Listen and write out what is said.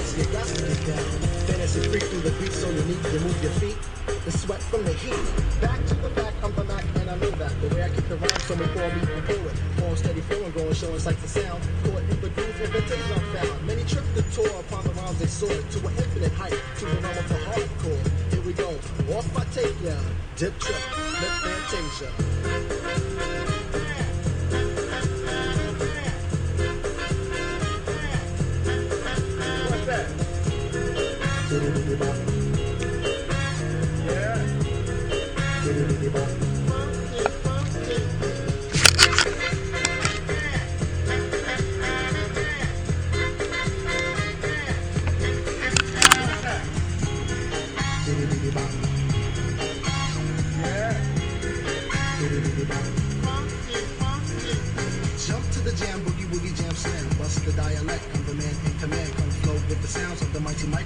bounce, you got to get down. Fantasy free through the beat, so unique, you move your feet. The sweat from the heat. Back to the back, I'm the Mac, and I know that. The way I keep the rhyme, so me call me a poet. Form steady flowing, growing, showing sights and sound. Caught in the groove, invitation I'm found. Many tripped the tour upon the rhymes they soared to an infinite height, to the realm of the hardcore. Here we go, off I take ya. Dip trip, lip fantasia. What's that? Jump to the jam, boogie woogie jam slam. Bust the dialect, I'm the man in command. Come flow with the sounds of the mighty mic.